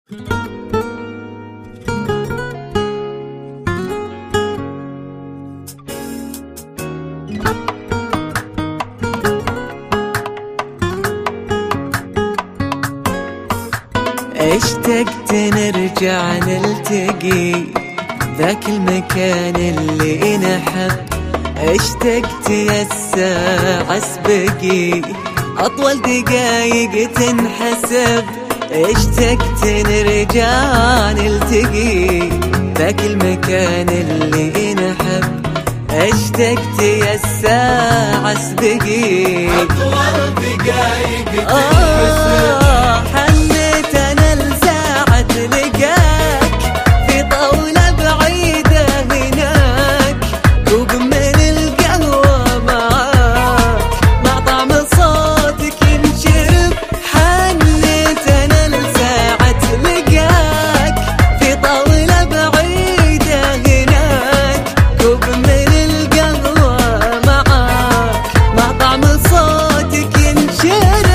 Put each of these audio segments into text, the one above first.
اشتقت نرجع نلتقي ذاك المكان اللي نحب، اشتقت يا الساعة سبقي أطول دقايق تنحسب، اشتقت نرجع نلتقي ذاك المكان اللي نحب، اشتقت يا الساعة سبقي أطول دقايق تنحسب. حنيت أنا لساعة لقاك في طاولة بعيدة هناك، كوب من القهوة معاك مع طعم صوتك ينشرب. حنيت أنا لساعة لقاك في طاولة بعيدة هناك، كوب من القهوة معاك مع طعم صوتك ينشرب.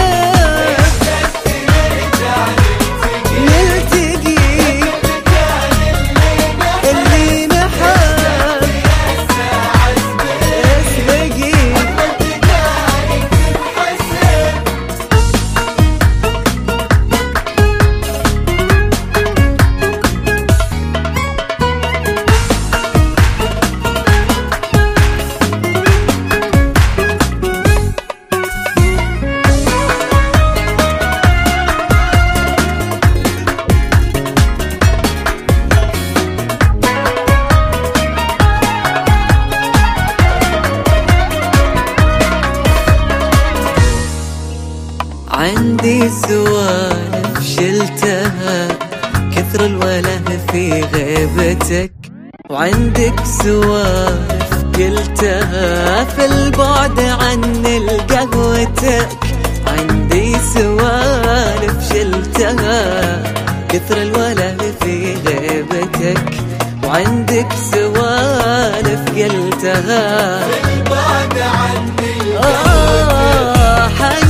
عندي سوالف شلتها كثر الوله في غيبتك، وعندك سوالف قلتها في البعد عن قهوتك. عندي سوالف شلتها كثر الوله في غيبتك، وعندك سوالف قلتها في البعد عن قهوتك.